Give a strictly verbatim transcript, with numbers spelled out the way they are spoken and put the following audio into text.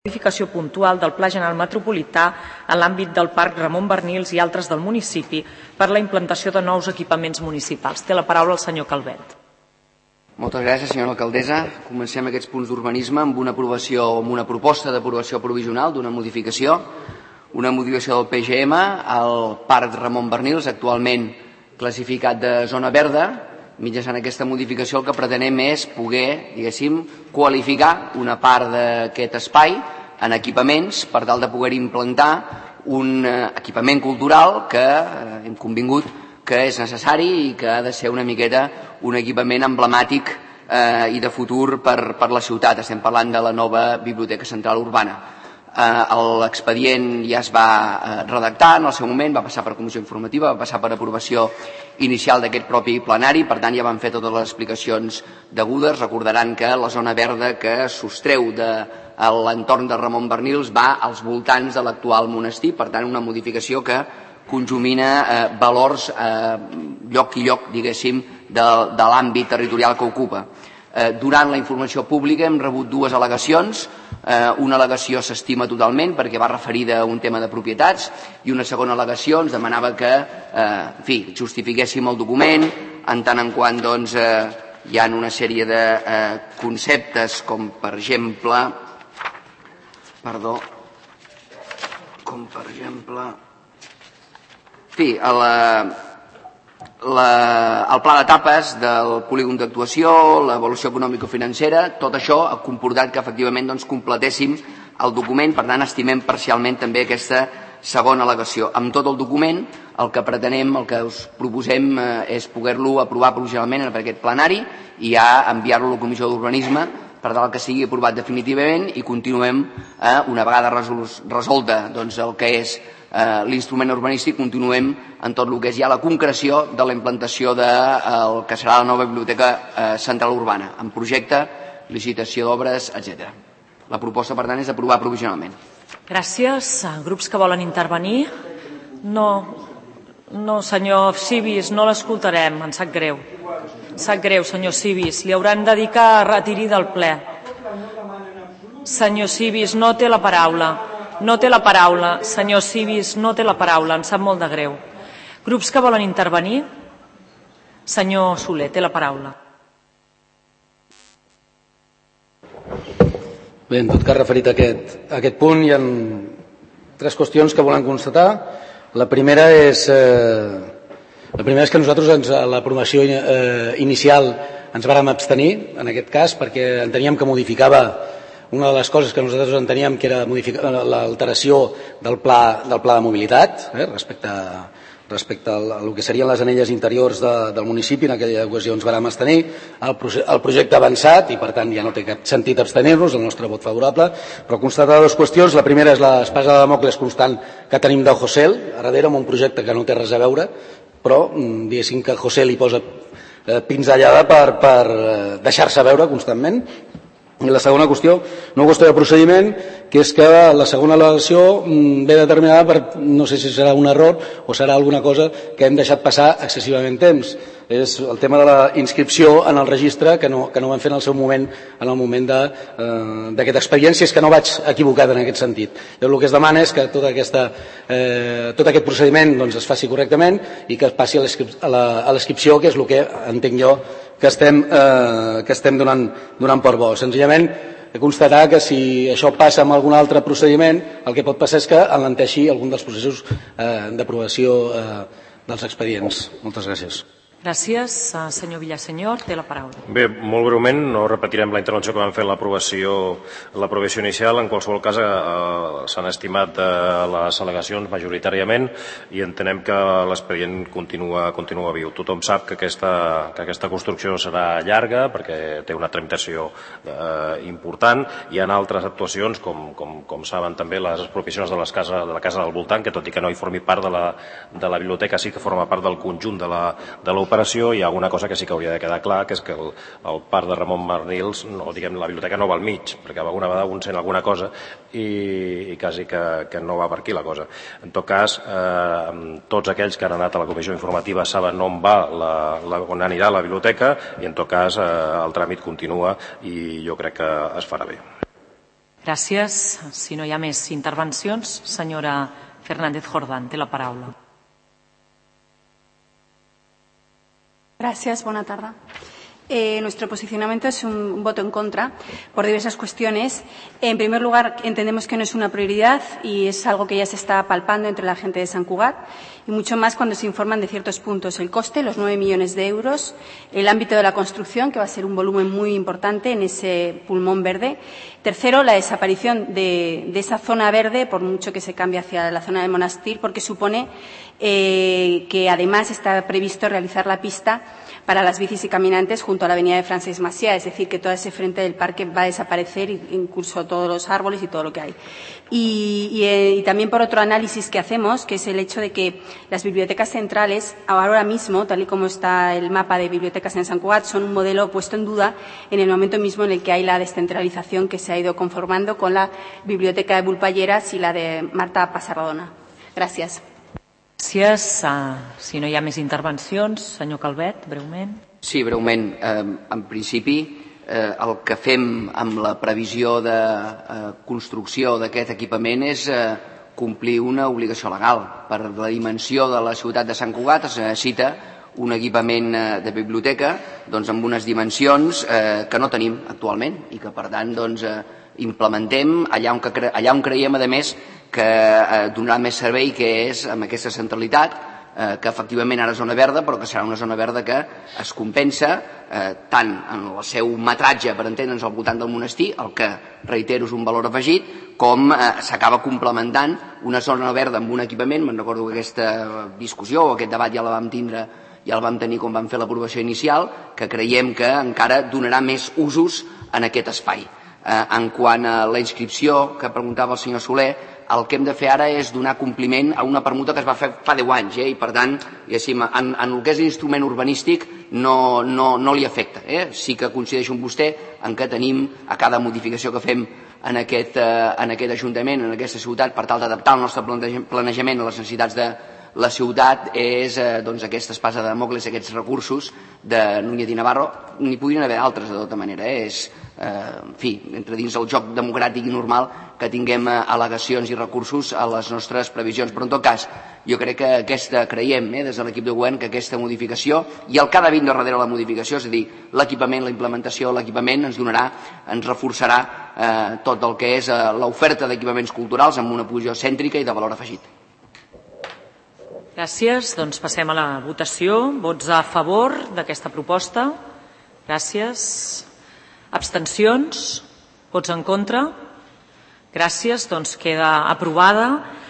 modificació puntual del Pla General Metropolità en l'àmbit del Parc Ramon Barnils i altres del municipi per la implantació de nous equipaments municipals. Té la paraula el senyor Calvet. Moltes gràcies, senyora alcaldessa. Comencem aquests punts d'urbanisme amb una aprovació, amb una proposta d'aprovació provisional d'una modificació, una modificació del P G M al Parc Ramon Barnils, actualment classificat de zona verda. Mitjançant aquesta modificació el que pretenem és poder, diguéssim, qualificar una part d'aquest espai en equipaments per tal de poder implantar un equipament cultural que hem convingut que és necessari i que ha de ser una miqueta un equipament emblemàtic eh, i de futur per, per la ciutat. Estem parlant de la nova Biblioteca Central Urbana. L'expedient ja es va redactar en el seu moment, va passar per comissió informativa, va passar per aprovació inicial d'aquest propi plenari, per tant ja van fer totes les explicacions degudes. Recordaran que la zona verda que sostreu de l'entorn de Ramon Barnils va als voltants de l'actual monestir, per tant una modificació que conjumina eh, valors eh, lloc i lloc, diguéssim, de, de l'àmbit territorial que ocupa. Eh, durant la informació pública hem rebut dues al·legacions. Eh, una al·legació s'estima totalment perquè va referida a un tema de propietats i una segona al·legació ens demanava que eh, en fi, justifiquéssim el document en tant en quant doncs, eh, hi ha una sèrie de eh, conceptes com per exemple perdó com per exemple en fi, a la La, el pla d'etapes del polígon d'actuació, l'avaluació econòmico-financera, tot això ha comportat que efectivament doncs, completéssim el document, per tant estimem parcialment també aquesta segona al·legació. Amb tot el document el que pretenem, el que us proposem eh, és poder-lo aprovar provisionalment per aquest plenari i ja enviar-lo a la Comissió d'Urbanisme per tal que sigui aprovat definitivament i continuem, eh, una vegada resolta doncs, el que és eh, l'instrument urbanístic, continuem en tot el que és ja la concreció de la implantació del que serà la nova Biblioteca eh, Central Urbana, amb projecte, licitació d'obres, etcètera. La proposta, per tant, és aprovar provisionalment. Gràcies. Grups que volen intervenir? No, no senyor Civis, no l'escoltarem, em sap greu. Em sap greu, senyor Civis. Li hauran de dir que retiri del ple. Senyor Civis, no té la paraula. No té la paraula. Senyor Civis, no té la paraula. Em sap molt de greu. Grups que volen intervenir? Senyor Soler, té la paraula. Bé, en tot cas, referit a aquest, a aquest punt, hi ha tres qüestions que volem constatar. La primera és, eh, la primera és que nosaltres ens, a l'aprovació eh, inicial ens vàrem abstenir, en aquest cas, perquè enteníem que modificava una de les coses que nosaltres enteníem que era l'alteració del pla, del pla de mobilitat, eh, respecte a respecte al que serien les anelles interiors de, del municipi. En aquella ocasió ens vàrem abstenir, el, proje, el projecte ha avançat i per tant ja no té cap sentit abstenir-nos, el nostre vot favorable, però constatar dues qüestions. La primera és l'espasa de Damocles constant que tenim del Josel, a darrere amb un projecte que no té res a veure, però diguéssim que Josel hi posa eh, pinzellada per, per eh, deixar-se veure constantment. I la segona qüestió, una qüestió de procediment, que és que la segona al·legació ve determinada per, no sé si serà un error o serà alguna cosa que hem deixat passar excessivament temps. És el tema de la inscripció en el registre que no, que no vam fer en el seu moment, en el moment d'aquest eh, expedient, si és que no vaig equivocat en aquest sentit. Llavors, el que es demana és que tota aquesta, eh, tot aquest procediment doncs, es faci correctament i que es passi a l'inscripció, que és el que entenc jo que estem, eh, que estem donant, donant per bo. Senzillament, constatar que si això passa amb algun altre procediment, el que pot passar és que alenteixi algun dels processos eh, d'aprovació eh, dels expedients. Moltes gràcies. Gràcies. Senyor Villasenyor, té la paraula. Bé, molt breument, no repetirem la intervenció que vam fer en l'aprovació l'aprovació inicial. En qualsevol cas, eh, s'han estimat eh, les al·legacions majoritàriament i entenem que l'expedient continua, continua viu. Tothom sap que aquesta, que aquesta construcció serà llarga perquè té una tramitació eh, important. Hi ha altres actuacions, com, com, com saben també, les expropiacions de, les cases, de la casa del voltant, que tot i que no hi formi part de la, de la biblioteca, sí que forma part del conjunt de la, de l'operació. Hi ha alguna cosa que sí que hauria de quedar clar, que és que el, el parc de Ramon Barnils, no, diguem, la biblioteca no va al mig, perquè alguna vegada un sent alguna cosa i, i quasi que, que no va per aquí la cosa. En tot cas, eh, tots aquells que han anat a la comissió informativa saben on va, la, la, on anirà la biblioteca i en tot cas eh, el tràmit continua i jo crec que es farà bé. Gràcies. Si no hi ha més intervencions, senyora Fernández Jordán, té la paraula. Gracias, buena tarde. Eh, nuestro posicionamiento es un voto en contra por diversas cuestiones. En primer lugar, entendemos que no es una prioridad y es algo que ya se está palpando entre la gente de Sant Cugat, y mucho más cuando se informan de ciertos puntos. El coste, los nueve millones de euros, el ámbito de la construcción, que va a ser un volumen muy importante en ese pulmón verde. Tercero, la desaparición de, de esa zona verde, por mucho que se cambie hacia la zona del Monestir, porque supone eh, que además está previsto realizar la pista para las bicis y caminantes junto a la avenida de Francesc Macià, es decir, que todo ese frente del parque va a desaparecer, incluso todos los árboles y todo lo que hay. Y, y, eh, y también por otro análisis que hacemos, que es el hecho de que las bibliotecas centrales, ahora mismo, tal y como está el mapa de bibliotecas en Sant Cugat, son un modelo puesto en duda en el momento mismo en el que hay la descentralización que se ha ido conformando con la biblioteca de Vulpalleras y la de Marta Passarrodona. Gràcies. Gràcies. Uh, si no hi ha més intervencions, senyor Calvet, breument. Sí, breument. Eh, en principi, eh, el que fem amb la previsió de eh, construcció d'aquest equipament és eh, complir una obligació legal. Per la dimensió de la ciutat de Sant Cugat es necessita un equipament eh, de biblioteca doncs, amb unes dimensions eh, que no tenim actualment i que, per tant, doncs, eh, implementem allà on, que, allà on creiem, a més, que eh, donarà més servei, que és amb aquesta centralitat, eh, que efectivament ara és zona verda, però que serà una zona verda que es compensa eh, tant en el seu metratge, per entendre'ns, al voltant del monestir, el que, reitero, és un valor afegit, com eh, s'acaba complementant una zona verda amb un equipament. Me'n recordo que aquesta discussió o aquest debat ja la vam tindre, ja el vam tenir quan vam fer l'aprovació inicial, que creiem que encara donarà més usos en aquest espai. Eh, en quant a la inscripció que preguntava el senyor Soler, el que hem de fer ara és donar compliment a una permuta que es va fer fa deu anys, eh? I per tant, en, en el que és l'instrument urbanístic no, no, no li afecta. Eh? Sí que coincideixo amb vostè en què tenim a cada modificació que fem en aquest, eh, en aquest Ajuntament, en aquesta ciutat, per tal d'adaptar el nostre planejament a les necessitats de la ciutat, és eh, doncs, aquesta espasa de Dàmocles, aquests recursos de Núñez i Navarro. N'hi podrien haver altres, de tota manera. Eh? És, eh, en fi, entre dins el joc democràtic i normal que tinguem eh, al·legacions i recursos a les nostres previsions. Però, en tot cas, jo crec que aquesta, creiem, eh, des de l'equip de govern, que aquesta modificació, i el que ha de vindre darrere la modificació, és a dir, l'equipament, la implementació, l'equipament ens donarà, ens reforçarà eh, tot el que és eh, l'oferta d'equipaments culturals amb una posició cèntrica i de valor afegit. Gràcies. Doncs passem a la votació. Vots a favor d'aquesta proposta. Gràcies. Abstencions? Vots en contra? Gràcies. Doncs queda aprovada.